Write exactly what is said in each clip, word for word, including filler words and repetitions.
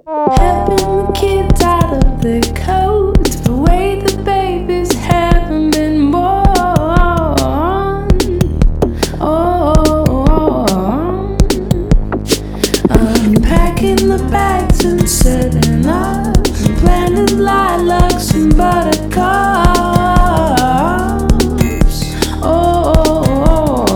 Helping the kids out of their coats, the way the babies haven't been born. Oh, unpacking the bags and setting up, planted lilacs and buttercups. Oh,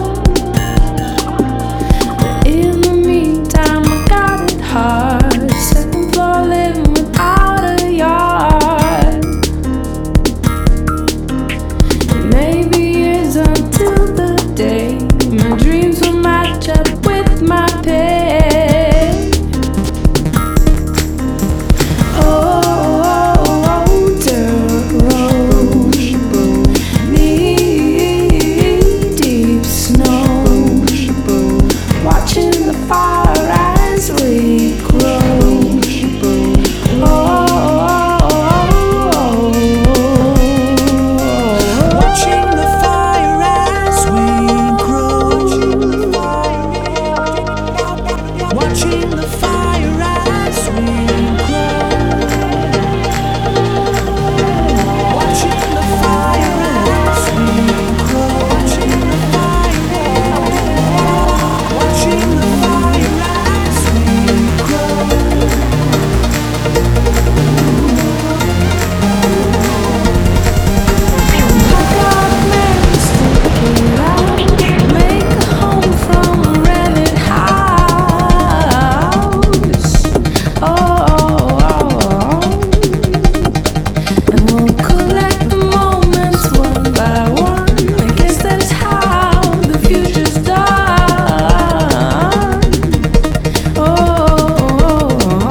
but in the meantime I got it hard. Second floor living without a yard. It may be years until the day my dreams will match up with my pay. Oh, dirt road, knee deep snow, watching the fire as we grow. Watching the fire as we grow. Watching the fire as we grow. Watching the fire as we grow. Watching the fire. Watching the fire as we grow. Make a home from a rented house. Oh, and we'll collect the moments one by one. I guess that's how the future's done. Oh,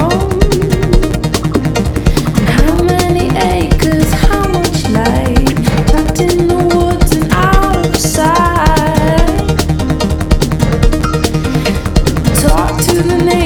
how many acres, how much light, tucked in the woods and out of sight. Talk to the neighbors.